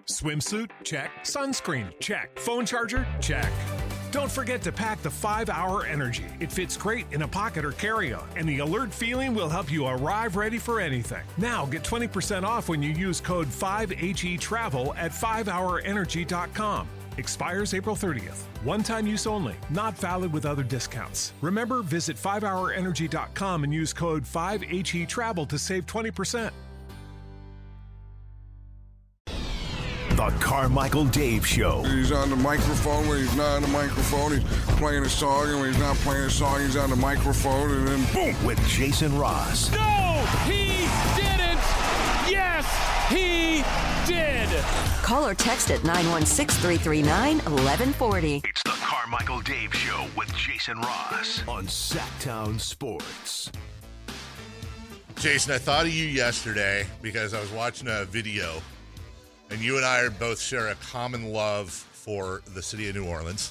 Swimsuit? Check. Sunscreen? Check. Phone charger? Check. Don't forget to pack the 5-Hour Energy. It fits great in a pocket or carry-on, and the alert feeling will help you arrive ready for anything. Now get 20% off when you use code 5HETRAVEL at 5hourenergy.com. Expires April 30th. One-time use only. Not valid with other discounts. Remember, visit 5hourenergy.com and use code 5HETRAVEL to save 20%. The Carmichael Dave Show. He's on the microphone when he's not on the microphone. He's playing a song, and when he's not playing a song, he's on the microphone, and then boom! With Jason Ross. No, he didn't. Yes, he did. Call or text at 916-339-1140. It's the Carmichael Dave Show with Jason Ross on Sacktown Sports. Jason, I thought of you yesterday because I was watching a video. And you and I both share a common love for the city of New Orleans.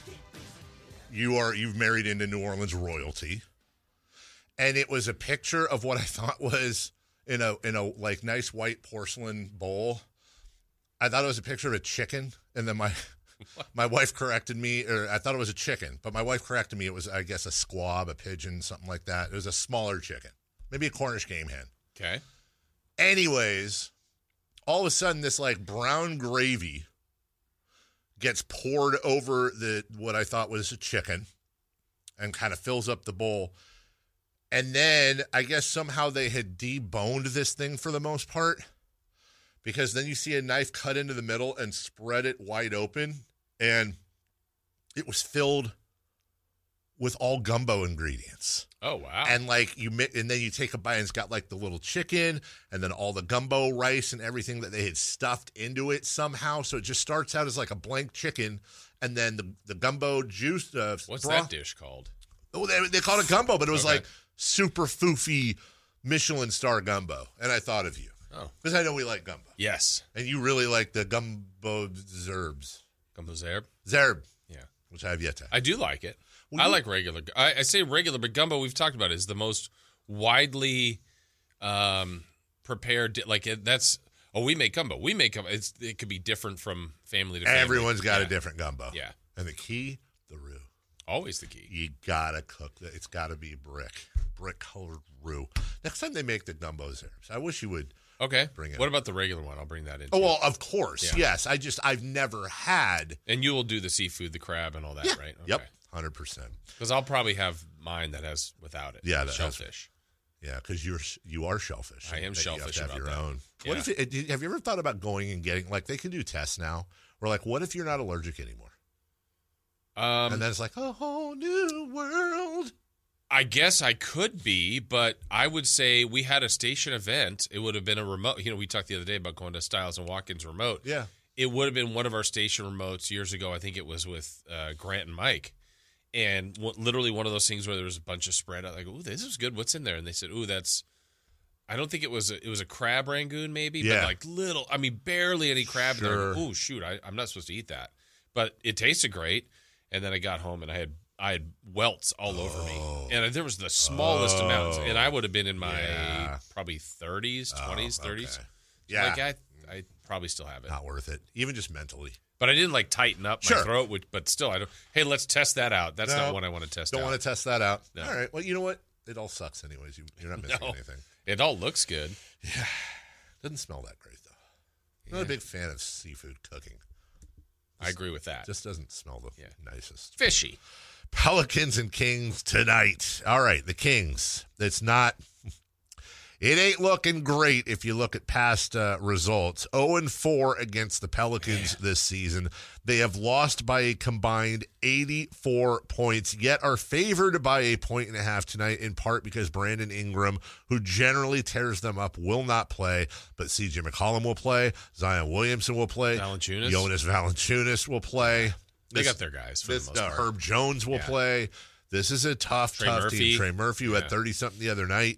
You've married into New Orleans royalty. And it was a picture of what I thought was in a like nice white porcelain bowl. I thought it was a picture of a chicken, and then my wife corrected me, or I thought it was a chicken, but my wife corrected me. It was, I guess, a squab, a pigeon, something like that. It was a smaller chicken, maybe a Cornish game hen. Okay. Anyways, all of a sudden, this like brown gravy gets poured over what I thought was a chicken and kind of fills up the bowl. And then I guess somehow they had deboned this thing for the most part, because then you see a knife cut into the middle and spread it wide open, and it was filled with all gumbo ingredients. Oh, wow. And and then you take a bite, and it's got like the little chicken and then all the gumbo rice and everything that they had stuffed into it somehow. So it just starts out as like a blank chicken, and then the gumbo juice. What's that dish called? Oh, they called it gumbo, but it was Okay. like super foofy Michelin star gumbo. And I thought of you. Oh. Because I know we like gumbo. Yes. And you really like the gumbo zerbs. Gumbo zerb? Zerb. Yeah. Which I have yet to have. I do like it. Well, I like regular. I say regular, but gumbo, we've talked about, is the most widely prepared. We make gumbo. We make gumbo. It could be different from family to family. Everyone's got a different gumbo. Yeah. And the key, the roux. Always the key. You gotta cook it. It's gotta be brick colored roux. Next time they make the gumbo zerbs, I wish you would. Okay. Bring it. What about the regular one? I'll bring that in. Oh, well, of course. Yeah. Yes. I've never had. And you will do the seafood, the crab, and all that, right? Okay. Yep. 100%. Because I'll probably have mine that has without it. Yeah, shellfish. Yeah, because you are shellfish. I am shellfish. You have to have about your that. own. Yeah. What if have you ever thought about going and getting, like, they can do tests now? Where, like, what if you're not allergic anymore? And then it's like a whole new world. I guess I could be, but I would say we had a station event. It would have been a remote. We talked the other day about going to Stiles and Watkins remote. Yeah. It would have been one of our station remotes years ago. I think it was with Grant and Mike. And literally one of those things where there was a bunch of spread out. Like, ooh, this is good. What's in there? And they said, ooh, I don't think it was a crab rangoon maybe, Yeah. but like barely any crab. Sure. And I go, ooh, shoot, I'm not supposed to eat that. But it tasted great. And then I got home and I had welts all over me. And there was the smallest amount. And I would have been in my probably 30s, 20s, 30s. Okay. So Yeah. like I probably still have it. Not worth it. Even just mentally. But I didn't like tighten up my Sure. throat, but still I don't. Hey, let's test that out. That's No, not what I want to test out. Don't want to test that out. No. All right. Well, you know what? It all sucks anyways. You're not missing No. anything. It all looks good. Yeah. Doesn't smell that great, though. I'm not a big fan of seafood cooking. I agree with that. Just doesn't smell the nicest. Fishy. Pelicans and Kings tonight. All right, the Kings. It ain't looking great if you look at past results. 0-4 against the Pelicans this season. They have lost by a combined 84 points, yet are favored by 1.5 points tonight, in part because Brandon Ingram, who generally tears them up, will not play, but C.J. McCollum will play, Zion Williamson will play, Valanciunas. Jonas Valanciunis will play. They got their guys for the most part. Herb Jones will play. This is a tough team. Trey Murphy, who had 30-something the other night.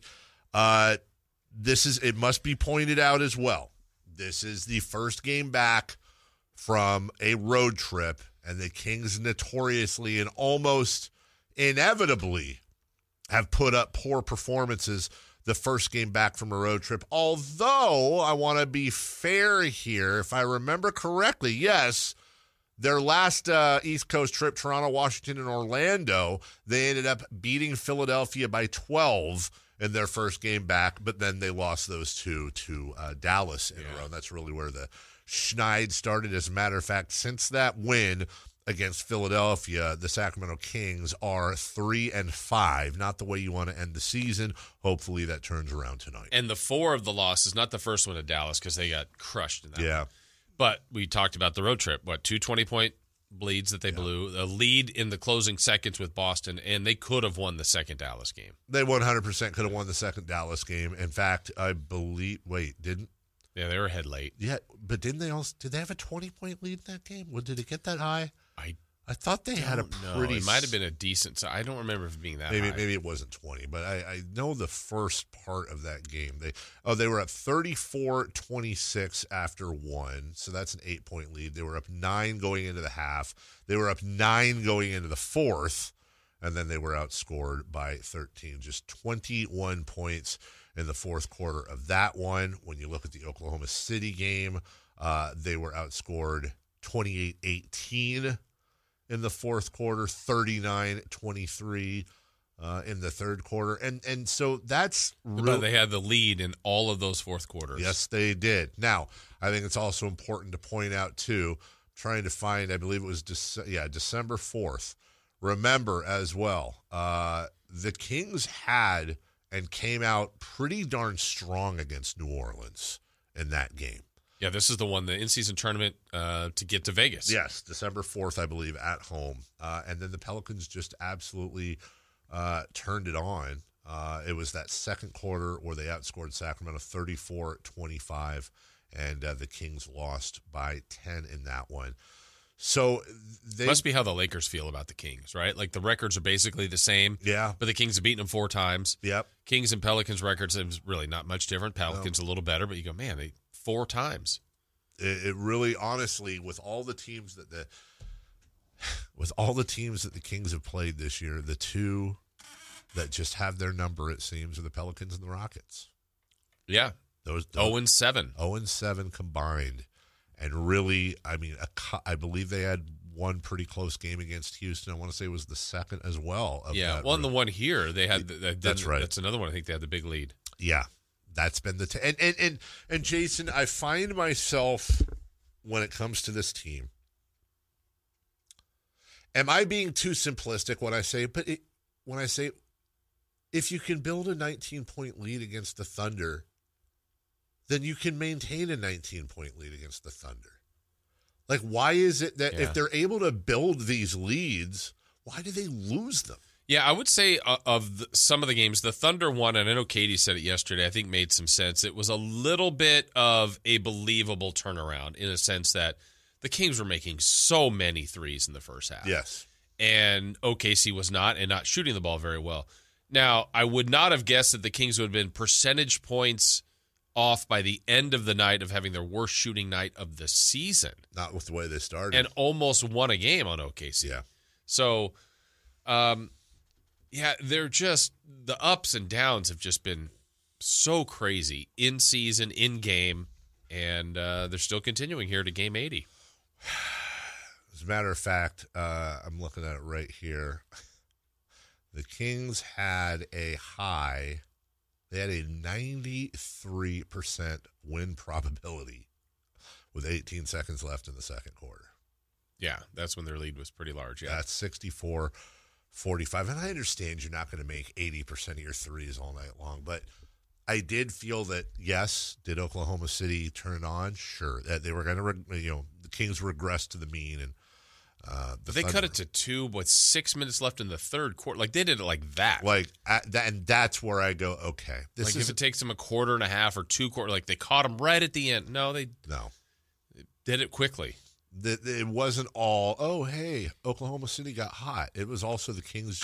It must be pointed out as well. This is the first game back from a road trip, and the Kings notoriously and almost inevitably have put up poor performances the first game back from a road trip. Although I want to be fair here, if I remember correctly, yes, their last East Coast trip, Toronto, Washington, and Orlando, they ended up beating Philadelphia by 12 in their first game back, but then they lost those two to Dallas in a row. And that's really where the schneid started. As a matter of fact, since that win against Philadelphia, the Sacramento Kings are 3-5. Not the way you want to end the season. Hopefully that turns around tonight. And the 4 of the losses, not the first one to Dallas because they got crushed in that one. But we talked about the road trip. What, 2 20-point bleeds that they blew, a lead in the closing seconds with Boston, and they could have won the second Dallas game. They 100% could have won the second Dallas game. In fact, I believe, didn't? Yeah, they were ahead late. Yeah, but did they have a 20-point lead in that game? Did it get that high? I thought they had a pretty... It might have been a decent... I don't remember it being that high. Maybe it wasn't 20, but I know the first part of that game. They were up 34-26 after 1, so that's an 8-point lead. They were up 9 going into the half. They were up 9 going into the fourth, and then they were outscored by 13. Just 21 points in the fourth quarter of that one. When you look at the Oklahoma City game, they were outscored 28-18 in the fourth quarter, 39-23 in the third quarter. And so that's really... They had the lead in all of those fourth quarters. Yes, they did. Now, I think it's also important to point out, too, trying to find, I believe it was December 4th. Remember as well, the Kings had and came out pretty darn strong against New Orleans in that game. Yeah, this is the one, the in-season tournament to get to Vegas. Yes, December 4th, I believe, at home. And then the Pelicans just absolutely turned it on. It was that second quarter where they outscored Sacramento 34-25, and the Kings lost by 10 in that one. So they must be how the Lakers feel about the Kings, right? Like the records are basically the same. Yeah. But the Kings have beaten them 4 times. Yep. Kings and Pelicans records is really not much different. Pelicans a little better, but you go, man, they 4 times. It really, honestly, with all the teams that the Kings have played this year, the 2 that just have their number, it seems, are the Pelicans and the Rockets. Yeah. Those 0-7. 0-7 combined. And really, I mean, I believe they had one pretty close game against Houston. I want to say it was the second as well. And the one here, they had. That's right. That's another one. I think they had the big lead. Yeah, that's been the and Jason, I find myself when it comes to this team. Am I being too simplistic when I say? But if you can build a 19-point lead against the Thunder, then you can maintain a 19-point lead against the Thunder. Like, why is it that if they're able to build these leads, why do they lose them? Yeah, I would say some of the games, the Thunder one, and I know Katie said it yesterday, I think made some sense. It was a little bit of a believable turnaround in a sense that the Kings were making so many threes in the first half. Yes. And OKC was not, and not shooting the ball very well. Now, I would not have guessed that the Kings would have been percentage points off by the end of the night of having their worst shooting night of the season. Not with the way they started. And almost won a game on OKC. Yeah. So, they're just, the ups and downs have just been so crazy in season, in game, and they're still continuing here to game 80. As a matter of fact, I'm looking at it right here. The Kings had a high. They had a 93% win probability with 18 seconds left in the second quarter. Yeah, that's when their lead was pretty large. Yeah, that's 64-45. And I understand you're not going to make 80% of your threes all night long, but I did feel that, yes, did Oklahoma City turn it on? Sure. That they were going to, the Kings regressed to the mean, and they cut it to 2 with 6 minutes left in the third quarter. Like, they did it like that. And that's where I go, okay. If it takes them a quarter and a half or 2 quarters, like they caught them right at the end. No, they did it quickly. It wasn't all, Oklahoma City got hot. It was also the Kings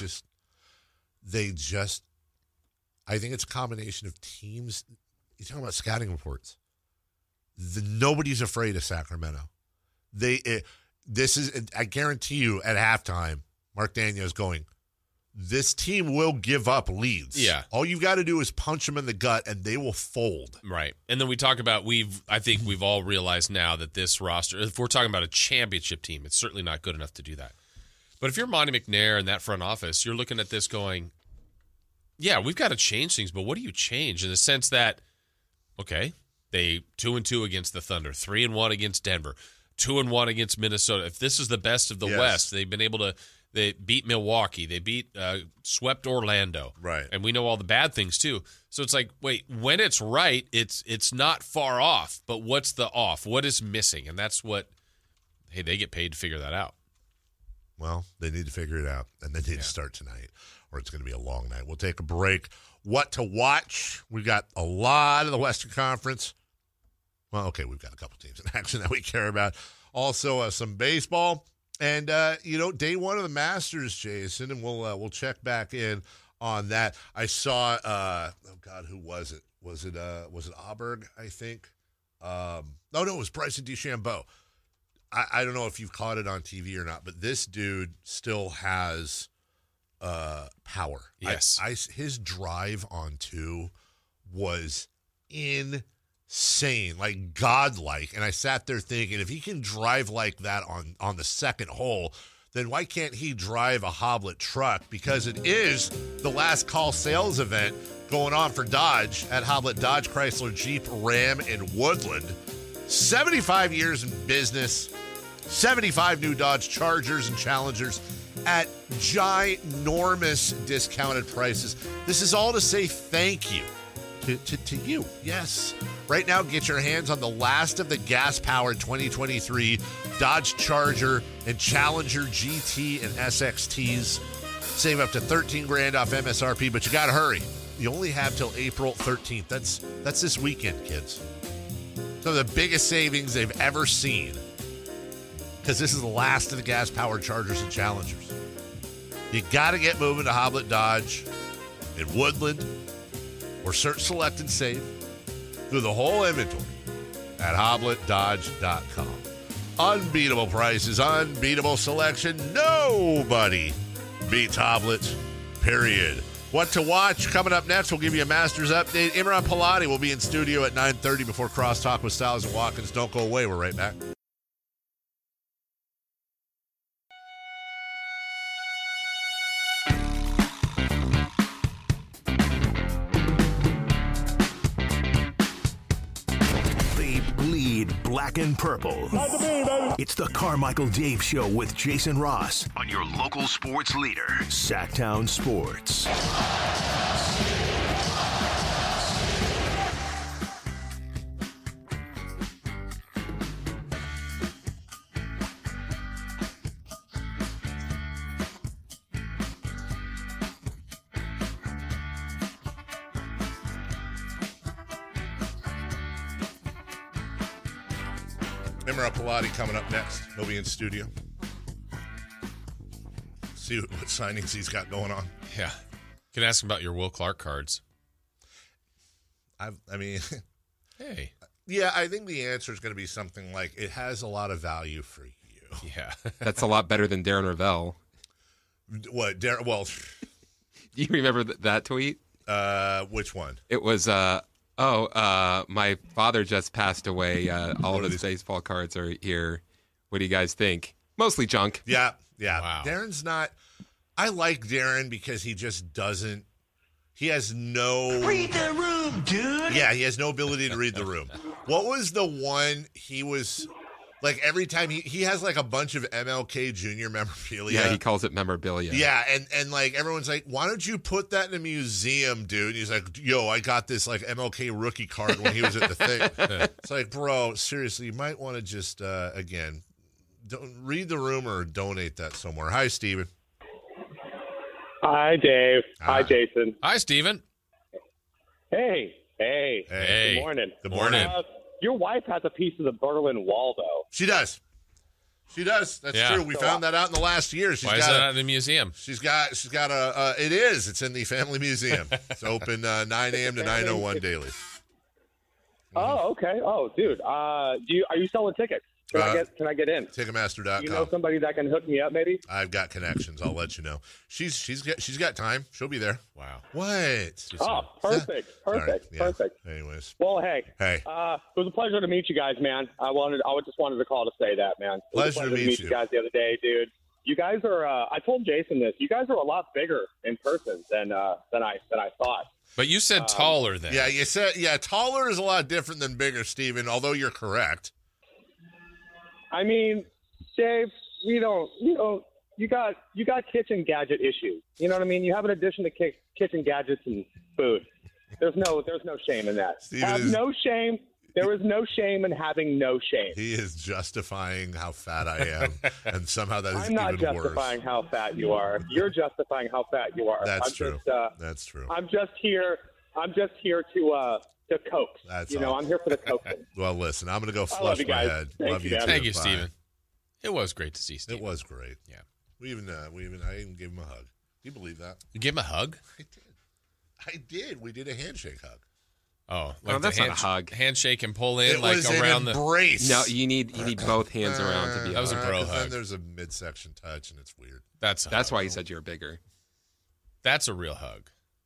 I think it's a combination of teams. You're talking about scouting reports. Nobody's afraid of Sacramento. I guarantee you at halftime, Mark Daniels going, this team will give up leads. Yeah. All you've got to do is punch them in the gut, and they will fold. Right. And then we talk about, I think we've all realized now that this roster, if we're talking about a championship team, it's certainly not good enough to do that. But if you're Monty McNair and that front office, you're looking at this going, yeah, we've got to change things, but what do you change? In the sense that, okay, they 2-2 against the Thunder, 3-1 against Denver, 2-1 against Minnesota. If this is the best of the West, they've been able to, they beat Milwaukee, they swept Orlando. Right. And we know all the bad things too. So it's like, wait, when it's right, it's not far off, but what's the off? What is missing? And that's what, hey, they get paid to figure that out. Well, they need to figure it out, and they need to start tonight, or it's going to be a long night. We'll take a break. What to watch? We've got a lot of the Western Conference. Well, okay, we've got a couple teams in action that we care about. Also, some baseball. And, day one of the Masters, Jason, and we'll check back in on that. I saw, who was it? Was it Auberg, I think? No, it was Bryson DeChambeau. I don't know if you've caught it on TV or not, but this dude still has power. Yes. His drive on 2 was insane, like godlike. And I sat there thinking, if he can drive like that on the second hole, then why can't he drive a Hoblet truck? Because it is the last call sales event going on for Dodge at Hoblet Dodge Chrysler Jeep Ram in Woodland. 75 years in business, 75 new Dodge Chargers and Challengers at ginormous discounted prices. This is all to say thank you to you. Yes. Right now, get your hands on the last of the gas-powered 2023 Dodge Charger and Challenger GT and SXTs. Save up to $13,000 off MSRP, but you got to hurry. You only have till April 13th. That's this weekend, kids. Some of the biggest savings they've ever seen, because this is the last of the gas-powered Chargers and Challengers. You got to get moving to Hoblet Dodge in Woodland, or search, select, and save through the whole inventory at HobletDodge.com. Unbeatable prices, unbeatable selection. Nobody beats Hoblet, period. What to watch coming up next, we'll give you a Masters update. Imran Pilati will be in studio at 9:30 before Crosstalk with Styles and Watkins. Don't go away. We're right back. They bleed black and purple. It's the Carmichael Dave Show with Jason Ross on your local sports leader, Sacktown Sports. Imran Pilati coming up next. He'll be in studio. See what signings he's got going on. Yeah. Can ask him about your Will Clark cards. Hey. Yeah, I think the answer is going to be something like, it has a lot of value for you. Yeah. That's a lot better than Darren Ravel. What? Well, Do you remember that tweet? which one? It was, my father just passed away. All of his baseball cards are here. What do you guys think? Mostly junk. Yeah. Wow. Darren's not. I like Darren because he just doesn't. He has no. Read the room, dude. Yeah, he has no ability to read the room. What was the one he was. Like, every time he has, like, a bunch of MLK Jr. memorabilia. Yeah, he calls it memorabilia. Yeah, and like, everyone's like, why don't you put that in a museum, dude? And he's like, yo, I got this, like, MLK rookie card when he was at the thing. It's like, bro, seriously, you might want to just, again, don't read the room or donate that somewhere. Hi, Steven. Hi, Dave. Hi, Jason. Hi, Steven. Hey. Hey. Good morning. Good morning. Your wife has a piece of the Berlin Wall, though. She does. That's true. We found that out in the last year. Why is that not in the museum? She's got it's in the family museum. It's open 9 a.m. to 9:01 daily. Oh, okay. Oh, dude. Are you selling tickets? Can I get in? Ticketmaster.com. You know somebody that can hook me up, maybe? I've got connections. I'll let you know. She's got time. She'll be there. Wow. What? Oh, perfect. Right, yeah. Perfect. Anyways. Well, hey. Hey. It was a pleasure to meet you guys, man. I just wanted to call to say that, man. It was a Pleasure to meet you guys the other day, dude. You guys are. I told Jason this. You guys are a lot bigger in person than I thought. But you said taller than. Yeah, you said taller is a lot different than bigger, Steven, although you're correct. I mean, Dave, you got kitchen gadget issues. You know what I mean? You have an addition to kitchen gadgets and food. There's no shame in that. No shame. There is no shame in having no shame. He is justifying how fat I am, and somehow that is I'm not even worse. justifying how fat you are. You're justifying how fat you are. That's true. That's true. I'm just here to coax. That's all. I'm here for the coaxing. Well, listen, I'm going to go love flush you my guys. head. Thank you, too. Thank you, Bye. Steven. It was great to see Steven. It was great. Yeah. I even gave him a hug. Do you believe that? You gave him a hug? I did. We did a handshake hug. Oh, that's not a hug. Handshake and pull in It like was around an embrace. No, you need both hands around to be. That was a bro hug. Then there's a midsection touch, and it's weird. That's why you said you're bigger. That's a real hug.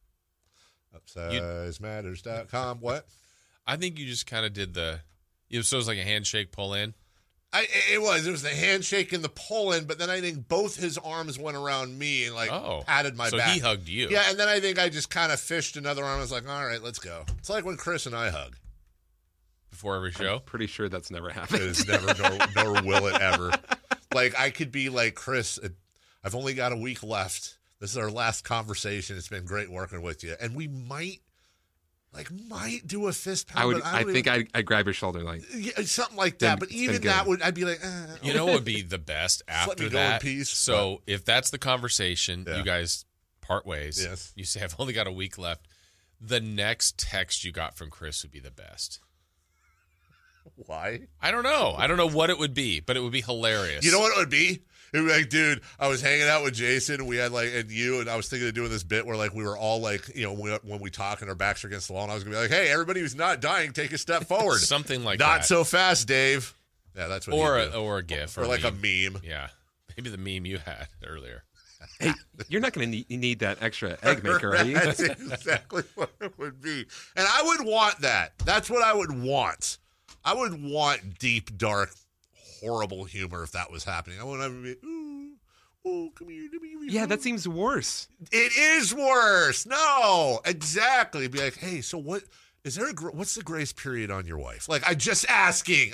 UpsizeMatters.com. What? I think you just kind of did so it was like a handshake pull in. It was the handshake and the pull in, but then I think both his arms went around me and patted my back. So he hugged you. Yeah, and then I think I just kind of fished another arm. I was like, all right, let's go. It's like when Chris and I hug. Before every show? I'm pretty sure that's never happened. It is never, nor will it ever. Like, I could be like, Chris, I've only got a week left. This is our last conversation. It's been great working with you. And we might do a fist pound. I think I'd grab your shoulder something like that. But even that I'd be like, you know what would be the best after that? Peace. So if that's the conversation, you guys part ways. Yes. You say, I've only got a week left. The next text you got from Chris would be the best. Why? I don't know. I don't know what it would be, but it would be hilarious. You know what it would be? It would be like, dude, I was hanging out with Jason, and we had and I was thinking of doing this bit where we were all when we talk and our backs are against the wall, and I was gonna be like, hey, everybody who's not dying, take a step forward. Something like not that. so fast, Dave. Yeah, that's what. Or a GIF, or like a meme. Yeah, maybe the meme you had earlier. Hey, you're not going to need that extra egg maker, are you? That's exactly what it would be, and I would want that. That's what I would want. I would want deep, dark, horrible humor if that was happening. I would never be, ooh, come here. Yeah, that seems worse. It is worse. No, exactly. Be like, hey, so what? Is there what's the grace period on your wife? Like, I'm just asking.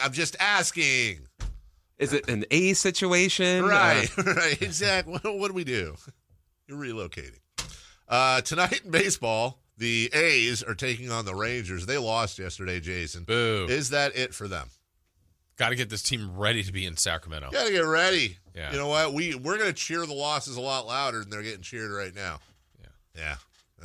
Is it an A situation? Right, right, exactly. What do we do? You're relocating. Tonight in baseball, the A's are taking on the Rangers. They lost yesterday, Jason. Boo. Is that it for them? Got to get this team ready to be in Sacramento. Got to get ready. Yeah. You know what? We're going to cheer the losses a lot louder than they're getting cheered right now. Yeah.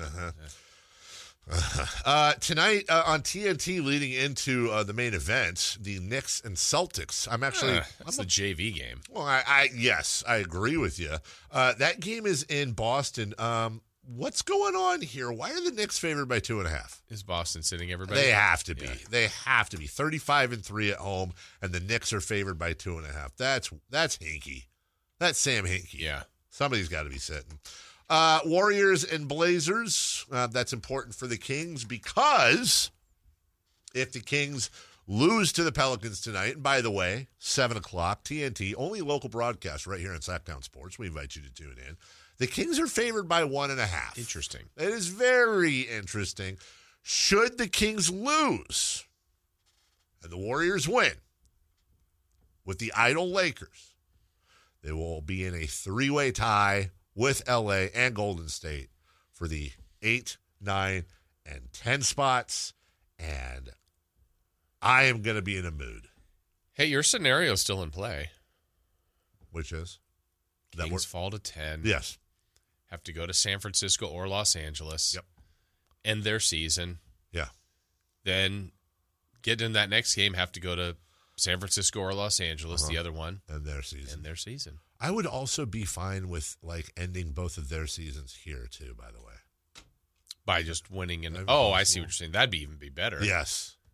Tonight on TNT, leading into the main event, the Knicks and Celtics. That's the JV game. Well, yes, I agree with you. That game is in Boston. What's going on here? Why are the Knicks favored by 2.5? Is Boston sitting everybody? They have to be. Yeah. They have to be. 35-3 at home, and the Knicks are favored by 2.5. That's Hinkie. That's Sam Hinkie. Yeah. Somebody's got to be sitting. Warriors and Blazers. That's important for the Kings because if the Kings lose to the Pelicans tonight, and by the way, 7 o'clock, TNT, only local broadcast right here on Sacktown Sports. We invite you to tune in. The Kings are favored by 1.5. Interesting. It is very interesting. Should the Kings lose and the Warriors win with the idle Lakers, they will be in a 3-way tie with LA and Golden State for the 8, 9, and 10 spots. And I am going to be in a mood. Hey, your scenario is still in play. Which is? Kings fall to 10. Yes. Have to go to San Francisco or Los Angeles. Yep. End their season. Yeah. Then get in that next game, have to go to San Francisco or Los Angeles, the other one. And their season. I would also be fine with ending both of their seasons here too, by the way. By just winning I see what you're saying. That'd even be better. Yes.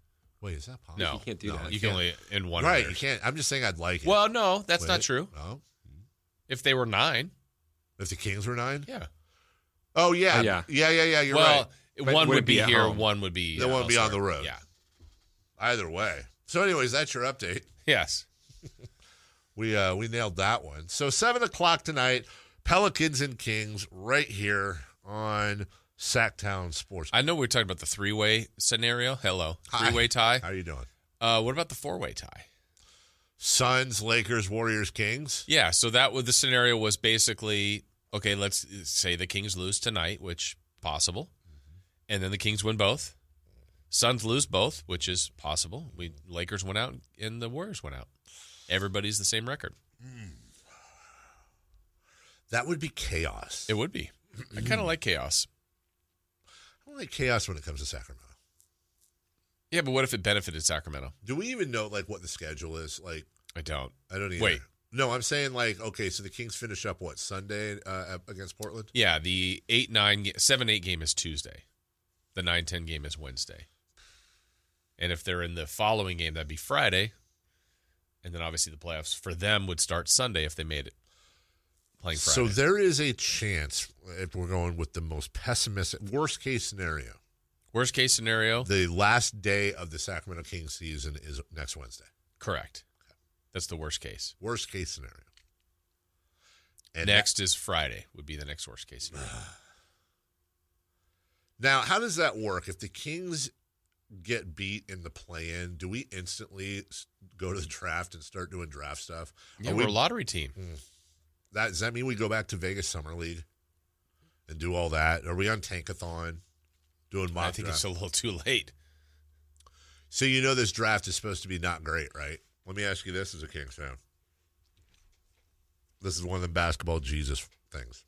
Wait, is that possible? No, You can't do that. You can only in one. Right, of you theirs. can't. I'm just saying I'd like it. Well, no, that's Wait, not true. No. If they were 9, If the Kings were 9? yeah. Oh, yeah. Oh, yeah. Yeah, you're Well, right. But one would would it be be at here, home? one would be. They won't be on elsewhere. the road. Yeah. Either way. So, anyways, that's your update. Yes. We nailed that one. So 7 o'clock tonight, Pelicans and Kings right here on Sacktown Sports. I know we're talking about the 3-way scenario. Hello. 3-way tie. How you doing? What about the 4-way tie? Suns, Lakers, Warriors, Kings. Yeah, so the scenario was basically, okay, let's say the Kings lose tonight, which possible, and then the Kings win both. Suns lose both, which is possible. Lakers went out and the Warriors went out. Everybody's the same record. That would be chaos. It would be. I kind of like chaos. I don't like chaos when it comes to Sacramento. Yeah, but what if it benefited Sacramento? Do we even know what the schedule is? I don't. I don't even. Wait. No, I'm saying okay, so the Kings finish up Sunday against Portland? Yeah, the 7-8 game is Tuesday. The 9-10 game is Wednesday. And if they're in the following game, that'd be Friday. And then obviously the playoffs for them would start Sunday if they made it playing Friday. So there is a chance, if we're going with the most pessimistic, worst case scenario. Worst case scenario? The last day of the Sacramento Kings season is next Wednesday. Correct. That's the worst case. Worst case scenario. And next is Friday would be the next worst case scenario. Now, how does that work? If the Kings get beat in the play-in, do we instantly go to the draft and start doing draft stuff? Yeah, we're a lottery team. Does that mean we go back to Vegas Summer League and do all that? Are we on Tankathon doing mock I think draft? it's a little too late. So this draft is supposed to be not great, right? Let me ask you this as a Kings fan. This is one of the basketball Jesus things.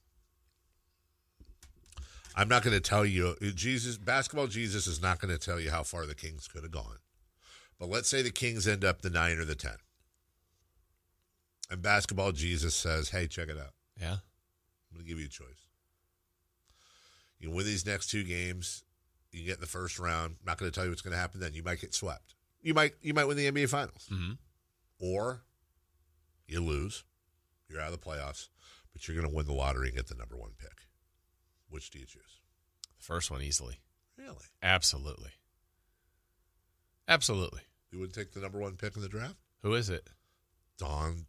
I'm not going to tell you, basketball Jesus is not going to tell you how far the Kings could have gone. But let's say the Kings end up the 9 or the 10. And basketball Jesus says, hey, check it out. Yeah. I'm going to give you a choice. You win these next 2 games. You get in the first round. I'm not going to tell you what's going to happen then. You might get swept. You might win the NBA Finals. Mm-hmm. Or you lose. You're out of the playoffs. But you're going to win the lottery and get the number 1 pick. Which do you choose? The first one easily. Really? Absolutely. Absolutely. You would take the number 1 pick in the draft? Who is it? Dontavian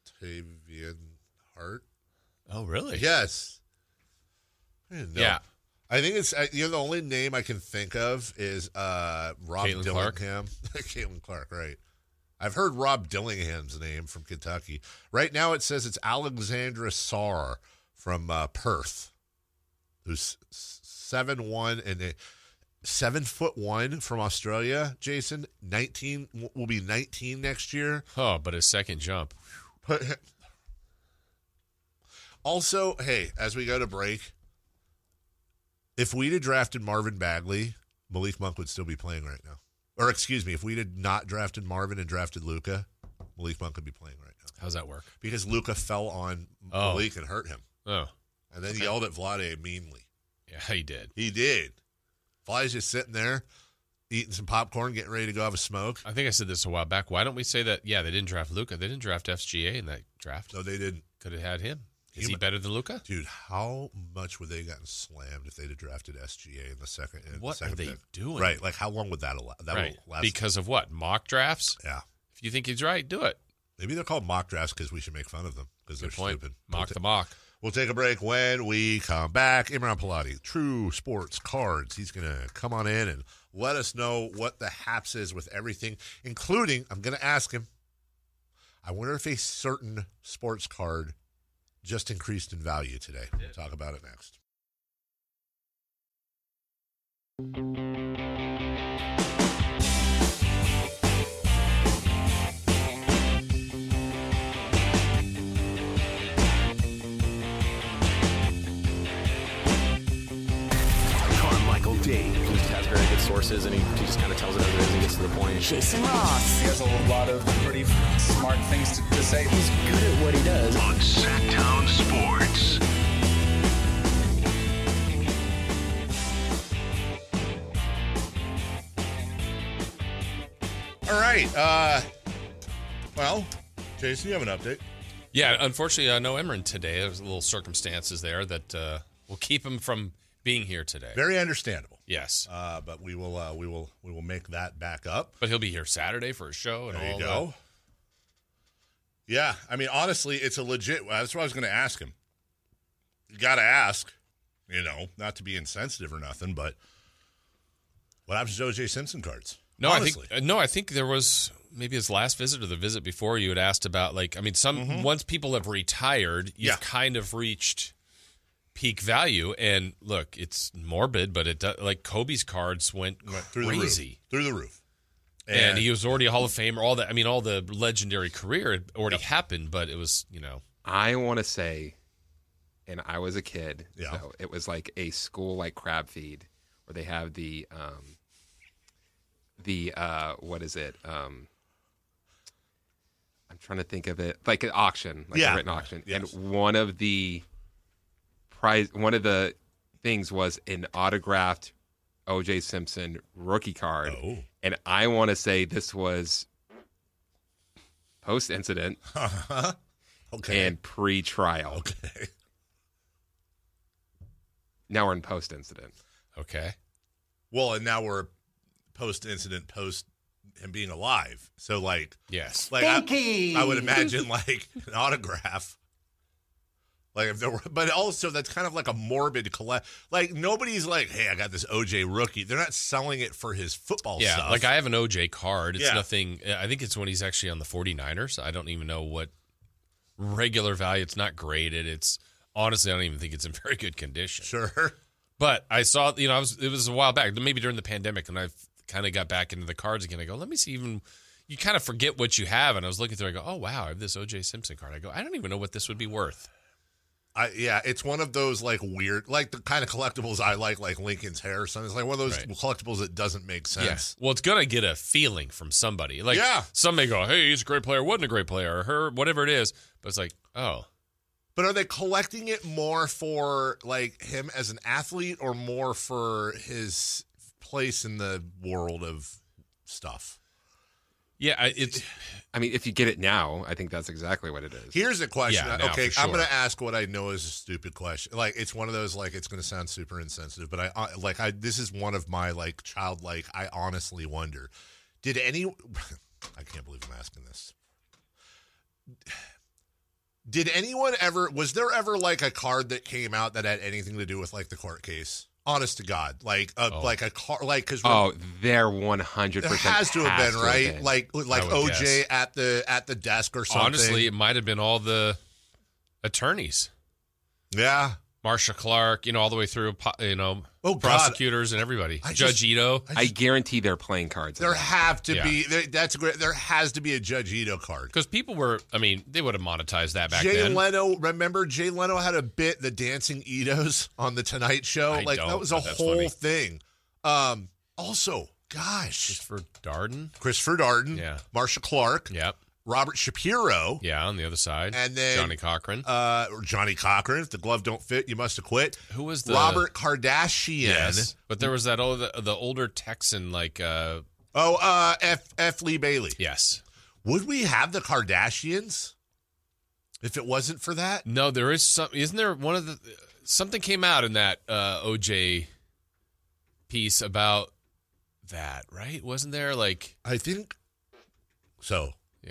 Hart. Oh, really? Yes. I didn't know. Yeah. I think it's the only name I can think of is Rob Caitlin Dillingham. Caitlin Clark, right. I've heard Rob Dillingham's name from Kentucky. Right now it says it's Alexandra Sarr from Perth, who's 7'1" and 7'1" from Australia. Jason, 19 will be 19 next year. Oh, but his second jump. Also, hey, as we go to break, if we'd have drafted Marvin Bagley, Malik Monk would still be playing right now. Or excuse me, if we had not drafted Marvin and drafted Luka, Malik Monk could be playing right now. How's that work? Because Luka fell on Malik and hurt him. Oh. And then he yelled at Vlade meanly. Yeah, he did. He did. Vlade's just sitting there, eating some popcorn, getting ready to go have a smoke. I think I said this a while back. Why don't we say that, they didn't draft Luka. They didn't draft FGA in that draft. No, they didn't. Could have had him. Is he better than Luka? Dude, how much would they have gotten slammed if they'd have drafted SGA in the second? What are they doing? Right, how long would that allow? Right. Will last. Because of what? Mock drafts? Yeah. If you think he's right, do it. Maybe they're called mock drafts because we should make fun of them because they're stupid. Mock the mock. We'll take a break. When we come back, Imran Pilati, True Sports Cards. He's going to come on in and let us know what the haps is with everything, including, I'm going to ask him, I wonder if a certain sports card just increased in value today. We'll talk about it next. Carmichael Dave. He just has very good sources, and he just kind of tells it as it is and gets to the point. Jason Ross. He has a lot of pretty smart things to say. He's good at what he does. On Sacktown Sports. All right. Well, Jason, you have an update? Yeah, unfortunately, no Emran today. There's a little circumstances there that will keep him from being here today. Very understandable. Yes, but we will make that back up. But he'll be here Saturday for a show and There all you go. that. Yeah, I mean, honestly, it's a legit. That's what I was going to ask him. You got to ask, not to be insensitive or nothing, but what happens to O.J. Simpson cards? No, honestly. I think there was maybe his last visit or the visit before you had asked about once people have retired, you've kind of reached peak value. And look, it's morbid, but Kobe's cards went crazy through the roof. And he was already a Hall of Famer. All the legendary career had already happened, but it was, I want to say, and I was a kid, Yeah. so it was like a school like crab feed where they have the what is it? I'm trying to think of it, like an auction, like a written auction. Yes. And one of the things was an autographed O.J. Simpson rookie card. Oh. And I want to say this was post-incident Okay. and pre-trial. Okay. Now we're in post-incident. okay. Well, and now we're post-incident, post him being alive. So, Yes. I would imagine, an autograph. If there were, but also that's kind of like a morbid collect. Nobody's hey, I got this OJ rookie. They're not selling it for his football stuff. I have an OJ card. It's Yeah. nothing. I think it's when he's actually on the 49ers. I don't even know what regular value. It's not graded. It's honestly, I don't even think it's in very good condition. Sure. But I saw, it was a while back, maybe during the pandemic, and I kind of got back into the cards again. I go, let me see you kind of forget what you have. And I was looking through, I go, oh, wow, I have this O.J. Simpson card. I go, I don't even know what this would be worth. It's one of those weird, the kind of collectibles I like Lincoln's hair or something. It's one of those collectibles that doesn't make sense. Yeah. Well, it's going to get a feeling from somebody. Yeah. Some may go, hey, he's a great player, wasn't a great player, or her, whatever it is. But it's like, oh. But are they collecting it more for him as an athlete or more for his place in the world of stuff? Yeah, I mean, if you get it now, I think that's exactly what it is. Here's a question. Yeah, now, okay, for sure. I'm going to ask what I know is a stupid question. It's one of those it's going to sound super insensitive, but this is one of my childlike. I honestly wonder, did any? I can't believe I'm asking this. Did anyone ever? Was there ever a card that came out that had anything to do with the court case? Honest to God, a car, because there 100% there has to have been, right? Like OJ guess. at the desk or something. honestly, it might have been all the attorneys. Yeah. Marsha Clark, all the way through, Oh, prosecutors and everybody. Judge Ito. I guarantee they're playing cards. There have to Yeah. be. That's great. There has to be a Judge Ito card. Because people were, they would have monetized that back Jay then. Leno, remember Jay Leno had a bit, the Dancing Itos on the Tonight Show. I that don't, was a but that's whole funny. thing. Also, gosh, Christopher Darden. Yeah. Marsha Clark. Yep. Robert Shapiro. Yeah, on the other side. And then Johnny Cochran. Johnny Cochran. If the glove don't fit, you must have quit. Who was the Robert Kardashian? Yes, but there was that the older Texan F. Lee Bailey. Yes. Would we have the Kardashians if it wasn't for that? No, there is some. Isn't there one of the something came out in that OJ piece about that? Right? Wasn't there I think so.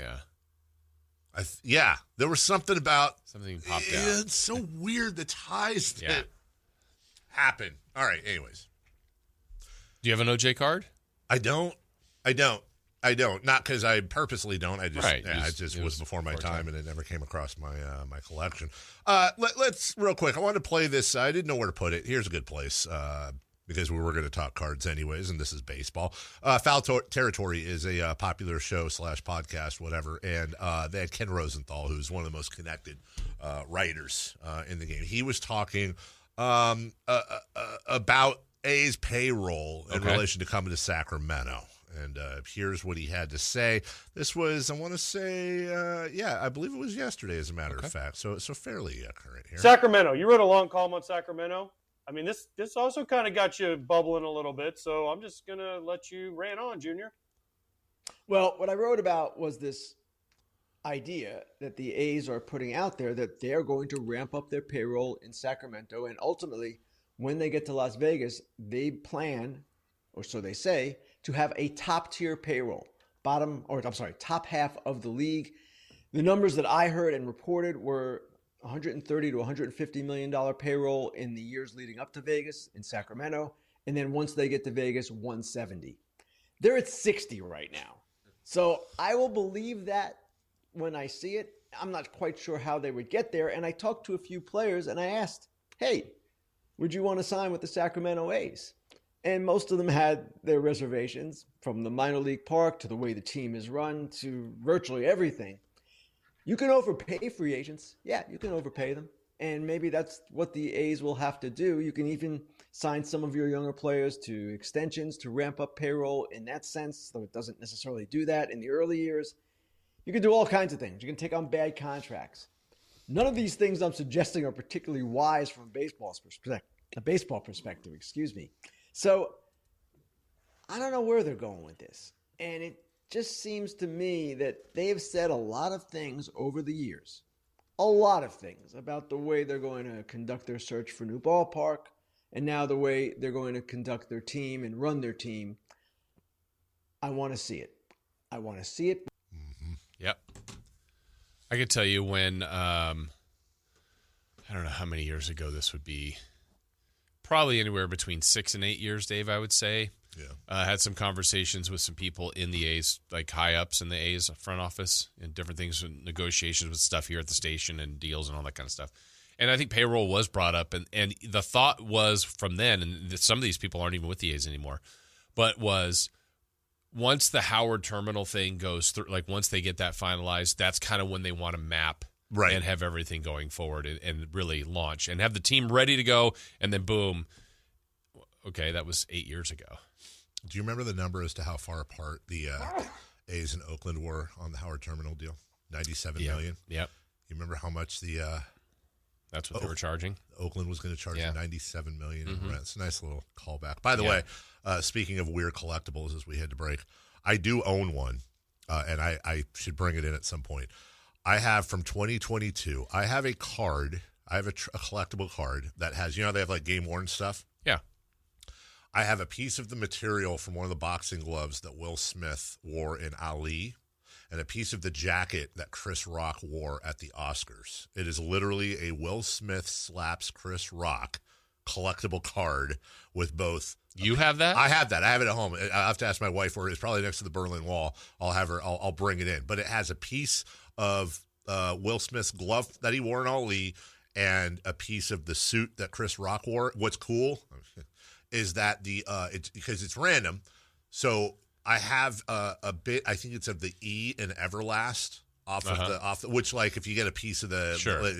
Yeah. There was something about something popped out. It's so weird the ties that Yeah. happen. All right. Anyways, Do you have an OJ card? I don't. Not because I purposely don't. I just, Right. it just was before my time, and it never came across my my collection. Let's real quick. I wanted to play this. I didn't know where to put it. Here's a good place. Because we were going to talk cards anyways, and this is baseball. Foul Territory is a popular show / podcast, whatever, and they had Ken Rosenthal, who's one of the most connected writers in the game. He was talking about A's payroll in relation to coming to Sacramento. And here's what he had to say. This was, I want to say, I believe it was yesterday, as a matter of fact. So fairly current here. Sacramento. You wrote a long column on Sacramento. I mean, this also kind of got you bubbling a little bit, so I'm just going to let you rant on, Junior. Well, what I wrote about was this idea that the A's are putting out there that they're going to ramp up their payroll in Sacramento, and ultimately, when they get to Las Vegas, they plan, or so they say, to have a top-tier payroll, top half of the league. The numbers that I heard and reported were $130 to $150 million payroll in the years leading up to Vegas in Sacramento, and then once they get to Vegas, 170. They're at 60 right now. So I will believe that when I see it. I'm not quite sure how they would get there. And I talked to a few players and I asked, hey, would you want to sign with the Sacramento A's? And most of them had their reservations, from the minor league park to the way the team is run to virtually everything. You can overpay free agents. Yeah, you can overpay them. And maybe that's what the A's will have to do. You can even sign some of your younger players to extensions to ramp up payroll in that sense, though it doesn't necessarily do that in the early years. You can do all kinds of things. You can take on bad contracts. None of these things I'm suggesting are particularly wise from a baseball perspective. So I don't know where they're going with this. And it just seems to me that they have said a lot of things over the years, a lot of things about the way they're going to conduct their search for a new ballpark, and now the way they're going to conduct their team and run their team. I want to see it. Mm-hmm. Yep. I could tell you when, I don't know how many years ago this would be. Probably anywhere between 6 and 8 years, Dave, I would say. Yeah. Had some conversations with some people in the A's, like high ups in the A's front office, and different things, negotiations with stuff here at the station and deals and all that kind of stuff. And I think payroll was brought up, and the thought was from then, and some of these people aren't even with the A's anymore, but was once the Howard Terminal thing goes through, like once they get that finalized, that's kind of when they want to map and have everything going forward and really launch and have the team ready to go, and then boom. Okay, that was 8 years ago. Do you remember the number as to how far apart the A's in Oakland were on the Howard Terminal deal? $97 million. Yep. You remember how much that's what they were charging? Oakland was going to charge $97 million in rent. It's a nice little callback. By the way, speaking of weird collectibles as we head to break, I do own one, and I should bring it in at some point. I have from 2022, I have a card. I have a collectible card that has, they have like game-worn stuff? Yeah. I have a piece of the material from one of the boxing gloves that Will Smith wore in Ali, and a piece of the jacket that Chris Rock wore at the Oscars. It is literally a Will Smith slaps Chris Rock collectible card with both. You have that? I have that. I have it at home. I have to ask my wife where it is. Probably next to the Berlin Wall. I'll bring it in. But it has a piece of Will Smith's glove that he wore in Ali and a piece of the suit that Chris Rock wore. What's cool is that because it's random. So I have a bit. I think it's of the E in Everlast off the which, like, if you get a piece of the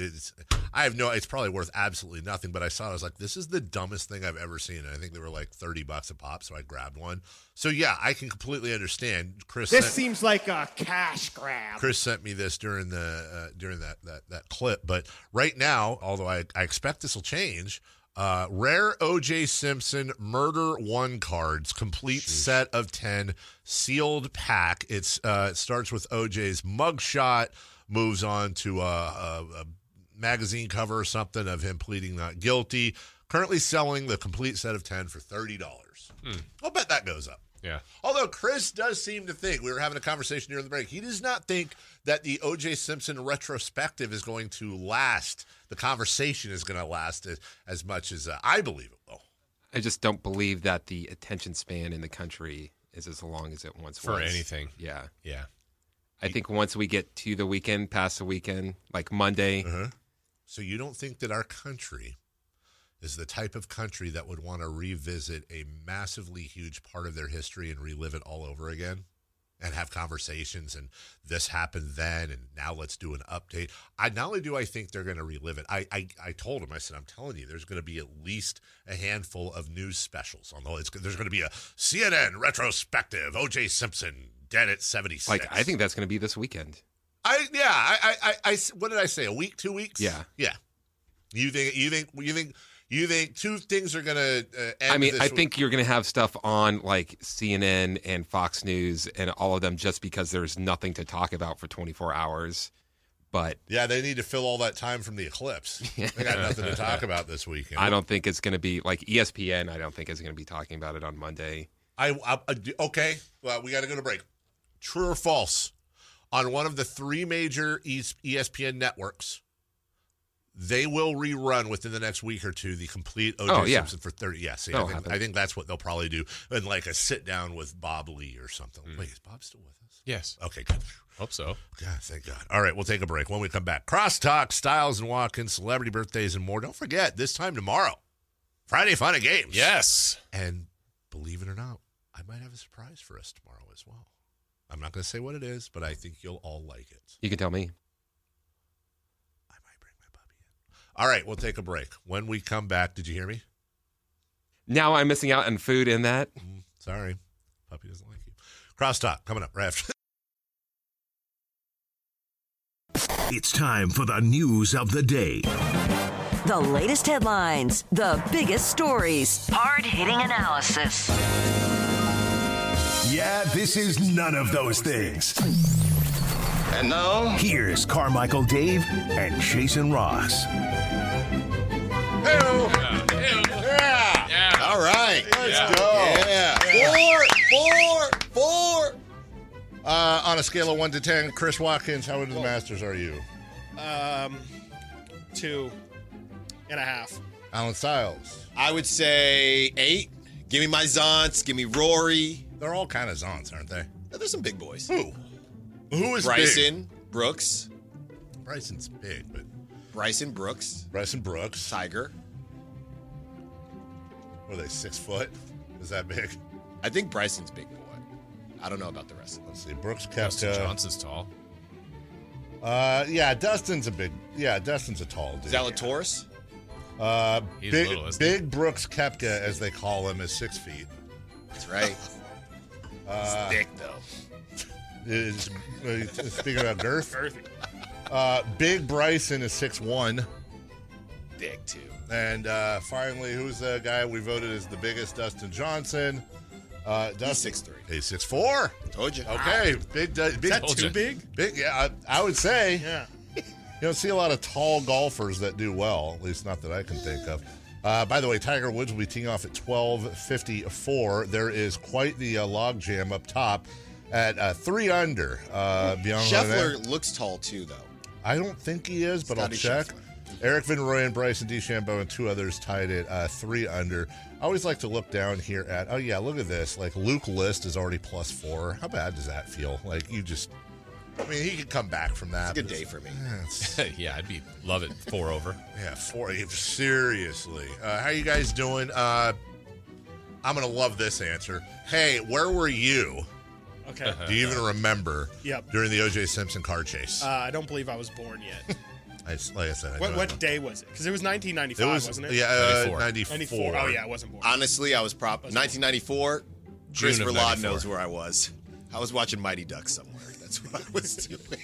it's probably worth absolutely nothing. But I saw it, I was like, this is the dumbest thing I've ever seen. And I think they were like $30 a pop, so I grabbed one. So yeah, I can completely understand. This seems like a cash grab. Chris sent me this during that clip. But right now, although I expect this will change. Rare O.J. Simpson Murder 1 cards, complete set of 10, sealed pack. It starts with O.J.'s mugshot, moves on to a magazine cover or something of him pleading not guilty. Currently selling the complete set of 10 for $30. I'll bet that goes up. Yeah. Although Chris does seem to think, we were having a conversation during the break, he does not think that the O.J. Simpson retrospective is going to last. The conversation is going to last as much as I believe it will. I just don't believe that the attention span in the country is as long as it once was. For anything. Yeah. Yeah. I think once we get to the weekend, past the weekend, like Monday. So you don't think that our country is the type of country that would want to revisit a massively huge part of their history and relive it all over again and have conversations and this happened then and now let's do an update. Not only do I think they're going to relive it, I told him, I said, I'm telling you, there's going to be at least a handful of news specials. There's going to be a CNN retrospective, O.J. Simpson dead at 76. Like, I think that's going to be this weekend. I what did I say? A week, 2 weeks? Yeah. Yeah. You think You think two things are going to end I mean, this I week? think you're going to have stuff on like CNN and Fox News and all of them just because there's nothing to talk about for 24 hours. But yeah, they need to fill all that time from the eclipse. They got nothing to talk about this weekend. I don't think it's going to be like ESPN. I don't think is going to be talking about it on Monday. Okay, well, we got to go to break. True or false? On one of the three major ESPN networks, they will rerun within the next week or two the complete O.J. Simpson for 30. Yes, yeah, I think that's what they'll probably do. And like a sit down with Bob Lee or something. Wait, is Bob still with us? Yes. Okay, good. Hope so. God, thank God. All right, we'll take a break. When we come back, Crosstalk, Styles and Watkins, celebrity birthdays, and more. Don't forget, this time tomorrow, Friday Fun and Games. Yes. And believe it or not, I might have a surprise for us tomorrow as well. I'm not going to say what it is, but I think you'll all like it. You can tell me. I might bring my puppy in. All right, we'll take a break. When we come back, did you hear me? Now I'm missing out on food in that. Sorry. Puppy doesn't like you. Crosstalk coming up right after. It's time for the news of the day. The latest headlines, the biggest stories, hard-hitting analysis. Yeah, this is none of those things. And now, here's Carmichael Dave and Jason Ross. Yeah. All right. Let's go. Yeah. Four. On a scale of 1 to 10, Chris Watkins, how into the Masters are you? 2.5. Alan Styles. I would say 8. Give me my Zonts. Give me Rory. They're all kind of Zonts, aren't they? There's some big boys. Who is Bryson, big? Brooks. Bryson's big, but Bryson Brooks. Tiger. What are they, 6 foot? Is that big? I think Bryson's big boy. I don't know about the rest of them. Let's see. Brooks Koepka. Dustin Johnson's tall. Yeah, Dustin's a tall dude. Zalatoris? He's big, little, isn't big Brooks Koepka, as they call him, is 6 feet. That's right. He's thick, though. Speaking about girth, Big Bryson is 6'1". Big, too. And finally, who's the guy we voted as the biggest? Dustin Johnson. He's 6'3". He's 6'4". Told you. Okay. Big. Is that too big? Big, yeah, I would say. Yeah. You don't see a lot of tall golfers that do well, at least not that I can think of. By the way, Tiger Woods will be teeing off at 12:54. There is quite the log jam up top at 3 under. Scheffler looks tall, too, though. I don't think he is, but Scotty I'll check. Scheffler. Eric Van Rooyen, Bryson DeChambeau, and 2 others tied at 3 under. I always like to look down here at, oh, yeah, look at this. Like, Luke List is already +4. How bad does that feel? Like, he could come back from that. It's a good day for me. Yeah, love it. 4 over. Yeah, 4. Seriously. How you guys doing? I'm going to love this answer. Hey, where were you? Okay. Do you even remember during the O.J. Simpson car chase? I don't believe I was born yet. Like I said, what day was it? Because it was 1995, wasn't it? Yeah, 94. Oh, yeah, I wasn't born. Honestly, I was 1994. Christopher Laud knows where I was. I was watching Mighty Ducks somewhere. That's what I was doing.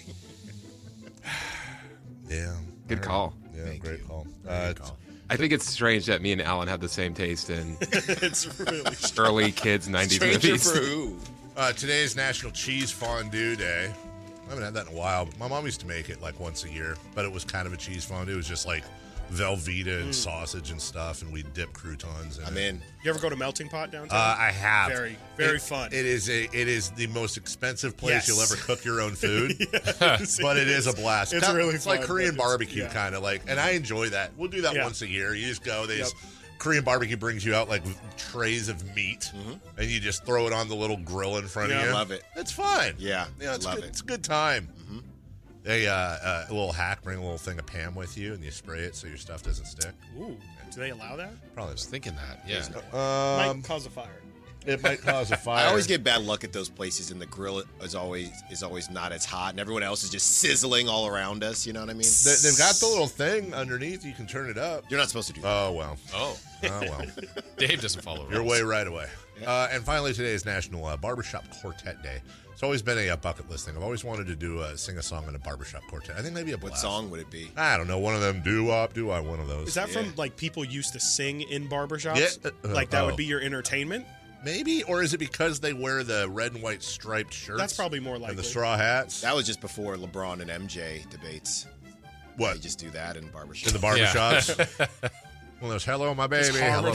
Yeah. Good call. Yeah, great call. I think it's strange that me and Alan have the same taste in It's really early kids 90s movies. For who? Today is National Cheese Fondue Day. I haven't had that in a while. But my mom used to make it like once a year, but it was kind of a cheese fondue. It was just like Velveeta and sausage and stuff, and we dip croutons in it. I'm in. You ever go to Melting Pot downtown? I have. Very fun. It is the most expensive place you'll ever cook your own food, Yes, but it is a blast. It's really It's fun, like Korean but barbecue, kind of like, and I enjoy that. We'll do that once a year. You just go. Korean barbecue brings you out like trays of meat, and you just throw it on the little grill in front of you. I love it. It's fun. Yeah, it's love good. it. It's a good time. A little hack: bring a little thing of Pam with you, and you spray it so your stuff doesn't stick. Ooh, do they allow that? Probably. I was thinking that. Yeah. Might cause a fire. It might cause a fire. I always get bad luck at those places, and the grill is always not as hot, and everyone else is just sizzling all around us. You know what I mean? They've got the little thing underneath. You can turn it up. You're not supposed to do that. Oh well. Oh well. Dave doesn't follow rules. Your way right away. And finally, today is National Barbershop Quartet Day. It's always been a bucket list thing. I've always wanted to do sing a song in a barbershop quartet. I think maybe a blast. What song would it be? I don't know. One of them. Do-wop, one of those. Is that from like people used to sing in barbershops? Yeah. Like that would be your entertainment? Maybe, or is it because they wear the red and white striped shirts? That's probably more likely. And the straw hats. That was just before LeBron and MJ debates. What? They just do that in barbershops. In the barbershops? Well, there's hello, my baby. Hello,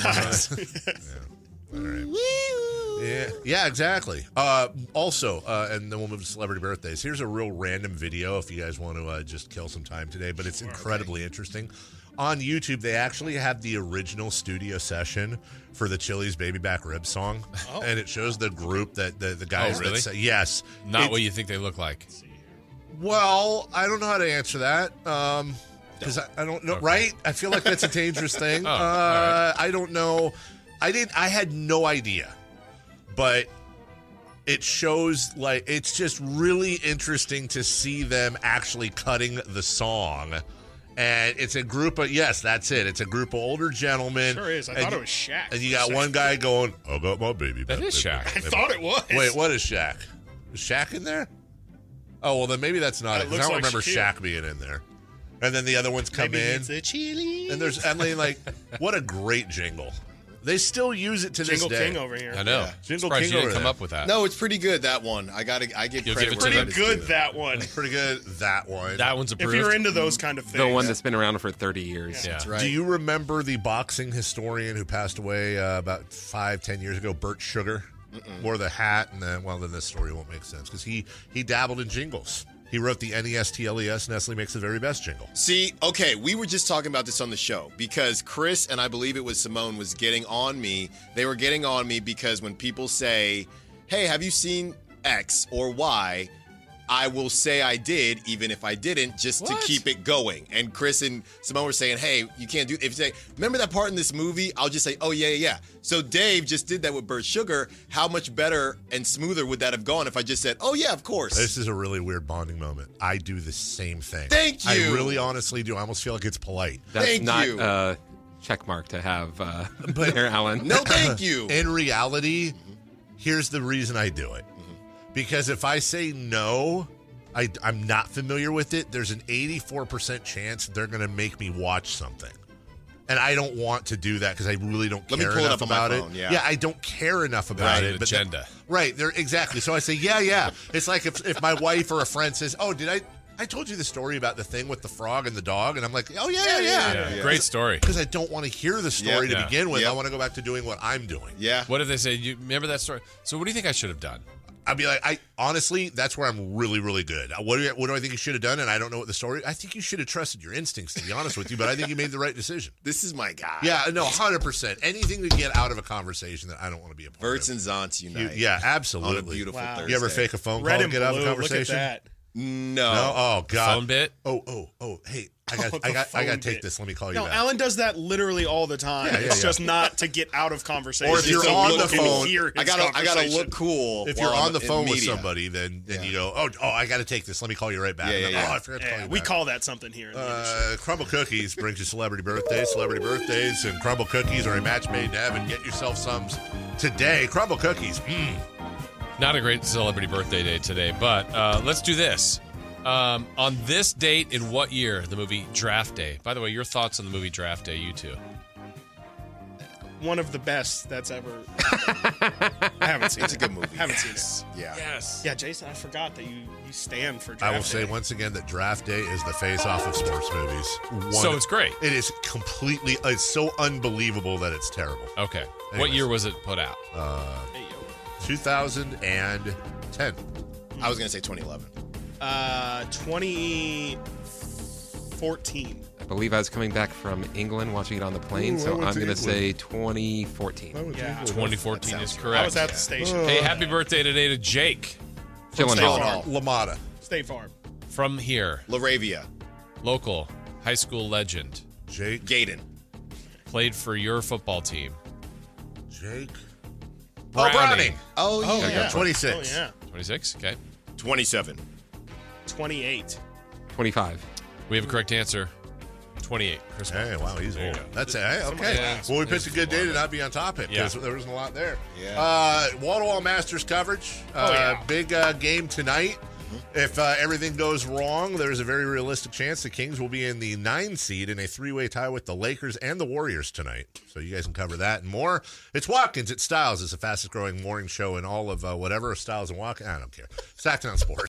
my All right. Yeah, exactly. Also, and then we'll move to celebrity birthdays. Here's a real random video if you guys want to just kill some time today, but it's incredibly interesting. On YouTube, they actually have the original studio session for the Chili's Baby Back Rib song, and it shows the group that the guys really? that say yes. Not what you think they look like. Well, I don't know how to answer that. Because I don't know, right? I feel like that's a dangerous thing. Right. I don't know. I had no idea. But it shows, like, it's just really interesting to see them actually cutting the song. And it's a group of, yes, that's it. It's a group of older gentlemen. Sure is. I thought it was Shaq. And you got one guy going, I got my baby back. That is Shaq. I thought it was. Wait, what is Shaq? Is Shaq in there? Oh, well, then maybe that's not it. Because I don't remember Shaq being in there. And then the other ones come in. It's a chili. And there's Emily, like, what a great jingle. They still use it to this day. Jingle King over here. I know. Yeah. Jingle Surprised King you over didn't come there. up with that. No, it's pretty good, that one. I give You'll credit give it where to Pretty credit's good, due. that one. Pretty good, that one. That one's If approved. you're into those kind of things. The one that's been around for 30 years. Yeah. That's right. Do you remember the boxing historian who passed away about 5-10 years ago, Bert Sugar? Wore the hat, and then, well, then this story won't make sense because he dabbled in jingles. He wrote the NESTLES, Nestle makes the very best jingle. See, okay, we were just talking about this on the show because Chris and I believe it was Simone was getting on me. They were getting on me because when people say, hey, have you seen X or Y? I will say I did, even if I didn't, just to keep it going. And Chris and Simone were saying, hey, you can't do it. If you say, remember that part in this movie? I'll just say, oh, yeah. So Dave just did that with Bert Sugar. How much better and smoother would that have gone if I just said, oh, yeah, of course? This is a really weird bonding moment. I do the same thing. Thank you. I really honestly do. I almost feel like it's polite. That's Thank not you. a check mark to have there, Alan. No, thank you. In reality, here's the reason I do it. Because if I say no, I'm not familiar with it, there's an 84% chance they're going to make me watch something. And I don't want to do that because I really don't Let me care pull it enough up on my about phone, it. yeah. I don't care enough about it. Agenda. Right, there exactly. So I say, yeah. It's like if my wife or a friend says, oh, did I told you the story about the thing with the frog and the dog, and I'm like, oh, yeah. Great story. Because I don't want to hear the story to Yeah. begin with. Yep. I want to go back to doing what I'm doing. Yeah. What if they say, you remember that story? So what do you think I should have done? I'd be like, honestly, that's where I'm really, really good. What do I think you should have done? And I don't know what the story. I think you should have trusted your instincts, to be honest with you. But I think you made the right decision. This is my guy. Yeah, no, 100%. Anything to get out of a conversation that I don't want to be a part Verts of. and Zonts unite. Yeah, absolutely. On a beautiful Thursday. You ever fake a phone Red call to and get out of blue, a look at conversation? that. No. Oh God. Phone bit? Oh. Hey, I got The phone to take bit. this. Let me call you No, back. Alan does that literally all the time. Yeah, It's yeah. just not to get out of conversation. Or if you're So on look the and phone, hear his I gotta conversation. look cool. If while you're I'm on the in phone with media. somebody, then you go, oh, I got to take this. Let me call you right back. Yeah, And then, yeah. Oh, I forgot to call Yeah, you we back. call that something here in the industry. Crumble Cookies brings you celebrity birthdays, and Crumble Cookies are a match made in heaven. Get yourself some today. Crumble Cookies. Not a great celebrity birthday day today, but let's do this. On this date, in what year, the movie Draft Day? By the way, your thoughts on the movie Draft Day, you two. One of the best that's ever happened. I haven't seen it. It's a good movie. Haven't seen it. Yeah. Yes. Yeah, Jason, I forgot that you stand for Draft I will say Day. once again that Draft Day is the face-off of sports movies. So it's great. It is completely. It's so unbelievable that it's terrible. Okay. What Anyways. year was it put out? 2010. I was gonna say 2011. 2014. I believe I was coming back from England watching it on the plane, Ooh, I so went I'm to going to England. say 2014. Yeah. 2014 is I correct. was at the station. Hey, happy birthday today to Jake Gyllenhaal. LaMotta. State Farm. from here. Laravia. Local high school legend. Jake. Gaydon. Played for your football team. Jake. Browning. Oh, Oh, yeah. yeah. 26. Oh, yeah. 26, okay. 27. 28. 25. We have a correct answer. 28. Chris Hey, wow, he's old. That's it. Hey, Somebody okay. else. Well, we picked a good day to not be on topic because there wasn't a lot there. Wall-to-wall Masters coverage. Big game tonight. If everything goes wrong, there's a very realistic chance the Kings will be in the 9 seed in a 3-way tie with the Lakers and the Warriors tonight. So you guys can cover that and more. It's Watkins. It's Styles. It's the fastest growing morning show in all of whatever Styles and Watkins. I don't care. Sacktown Sports.